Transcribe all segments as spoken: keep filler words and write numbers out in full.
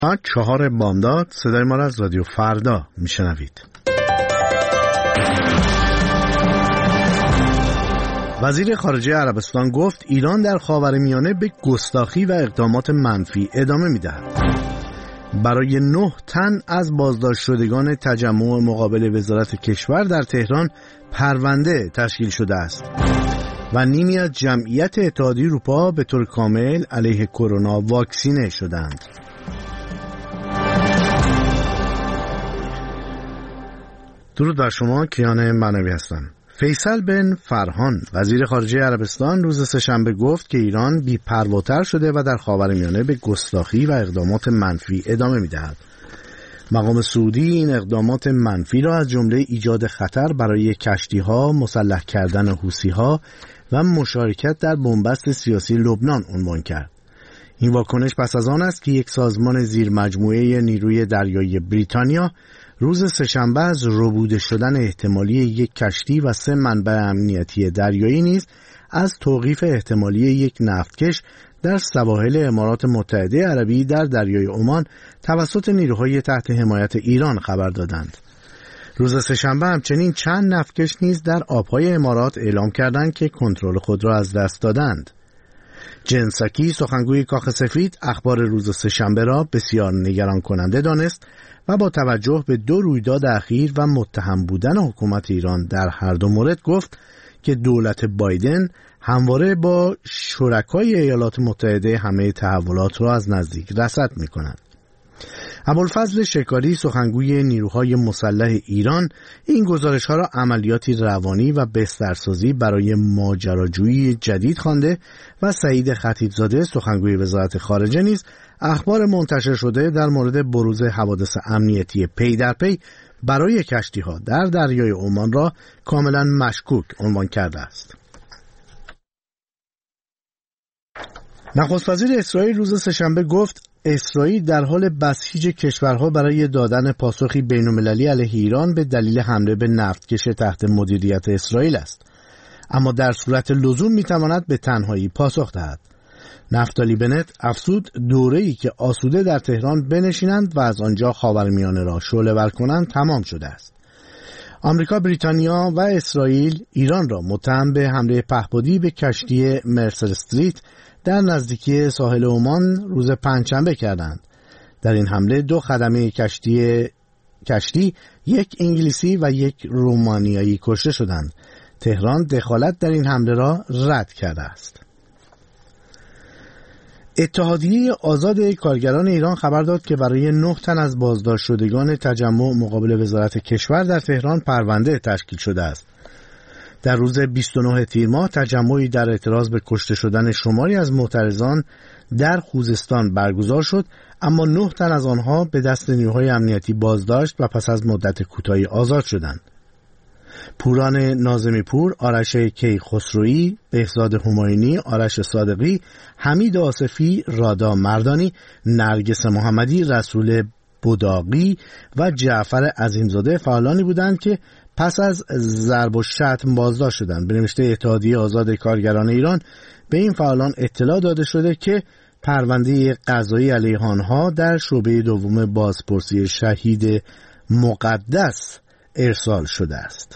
چهار بامداد صدای ما را از رادیو فردا میشنوید. وزیر خارجه عربستان گفت ایران در خاورمیانه به گستاخی و اقدامات منفی ادامه میدهد. برای نه تن از بازداشت شدگان تجمع مقابل وزارت کشور در تهران پرونده تشکیل شده است و نیمی از جمعیت اتحادیه اروپا به طور کامل علیه کرونا واکسینه شدند. درود بر شما، کیان معنوی هستم. فیصل بن فرهان وزیر خارجه عربستان روز سه‌شنبه گفت که ایران بی‌پرواتر شده و در خاورمیانه به گستاخی و اقدامات منفی ادامه می‌دهد. مقام سعودی این اقدامات منفی را از جمله ایجاد خطر برای کشتی‌ها، مسلح کردن حوثی‌ها و مشارکت در بنبست سیاسی لبنان عنوان کرد. این واکنش پس از آن است که یک سازمان زیر مجموعه نیروی دریایی بریتانیا روز سه‌شنبه از ربوده شدن احتمالی یک کشتی و سه منبع امنیتی دریایی نیز از توقیف احتمالی یک نفتکش در سواحل امارات متحده عربی در دریای عمان توسط نیروهای تحت حمایت ایران خبر دادند. روز سه‌شنبه همچنین چند نفتکش نیز در آبهای امارات اعلام کردند که کنترل خود را از دست دادند. جنساکی سخنگوی کاخ سفید اخبار روز سه‌شنبه را بسیار نگران کننده دانست و با توجه به دو رویداد اخیر و متهم بودن حکومت ایران در هر دو مورد گفت که دولت بایدن همواره با شرکای ایالات متحده همه تحولات را از نزدیک رصد می‌کند. ابوالفضل شکاری سخنگوی نیروهای مسلح ایران این گزارش‌ها را عملیاتی روانی و بسترسازی برای ماجراجویی جدید خوانده و سعید خطیبزاده سخنگوی وزارت خارجه نیز اخبار منتشر شده در مورد بروز حوادث امنیتی پی در پی برای کشتی‌ها در دریای عمان را کاملا مشکوک عنوان کرده است. نخست وزیر اسرائیل روز سه‌شنبه گفت اسرائیل در حال بسیج کشورها برای دادن پاسخی بین‌المللی علیه ایران به دلیل حمله به نفتکش تحت مدیریت اسرائیل است، اما در صورت لزوم می‌تواند به تنهایی پاسخ دهد. نفتالی بنت افزود دوره‌ای که آسوده در تهران بنشینند و از آنجا خاورمیانه را شعله‌ور کنند تمام شده است. آمریکا، بریتانیا و اسرائیل ایران را متهم به حمله پهپادی به کشتی مرسر استریت در نزدیکی ساحل عمان روز پنجشنبه کردند. در این حمله دو خدمه کشتی کشتی یک انگلیسی و یک رومانیایی کشته شدند. تهران دخالت در این حمله را رد کرده است. اتحادیه آزاد کارگران ایران خبر داد که برای نه تن از بازداشت شدگان تجمع مقابل وزارت کشور در تهران پرونده تشکیل شده است. در روز بیست و نهم تیر ماه تجمعی در اعتراض به کشته شدن شماری از معترضان در خوزستان برگزار شد، اما نه تن از آنها به دست نیروهای امنیتی بازداشت و پس از مدت کوتاهی آزاد شدند. پوران ناظمی پور، آرش کیخسرویی، بهزاد هماینی، آرش صادقی، حمید آصفی، رادا مردانی، نرگس محمدی، رسول بداقی و جعفر عظیمزاده فعالانی بودند که پس از ضرب و شتم بازداشت شدند. به نوشته اتحادیه آزاد کارگران ایران به این فعالان اطلاع داده شده که پرونده قضایی علیه آنها در شعبه دوم بازپرسی شهید مقدس ارسال شده است.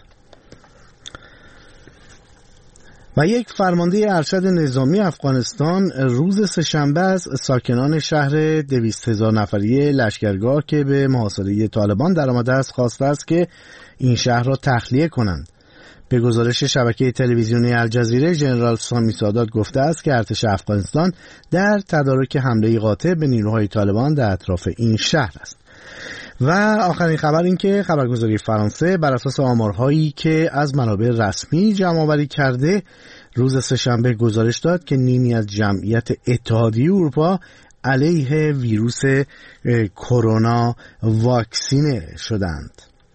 و یک فرمانده ارشد نظامی افغانستان روز سه‌شنبه از ساکنان شهر دویست هزار نفری لشکرگاه که به محاصره طالبان درآمده است خواسته است که این شهر را تخلیه کنند. به گزارش شبکه تلویزیونی الجزیره، ژنرال سامی سادات گفته است که ارتش افغانستان در تدارک حمله قاطع به نیروهای طالبان در اطراف این شهر است. و آخرین خبر این که خبرگزاری فرانسه بر اساس آمارهایی که از منابع رسمی جمع‌آوری کرده روز سه‌شنبه گزارش داد که نیمی از جمعیت اتحادیه اروپا علیه ویروس کرونا واکسینه شدند.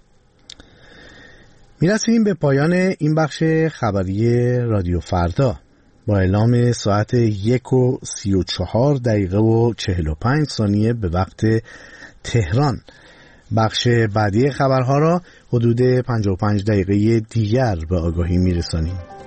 میرسیم به پایان این بخش خبری رادیو فردا. با اعلام ساعت یک و سی و چهار دقیقه و چهل و پنج ثانیه به وقت تهران. بخش بعدی خبرها را حدود پنجاه و پنج دقیقه دیگر به آگاهی میرسانیم.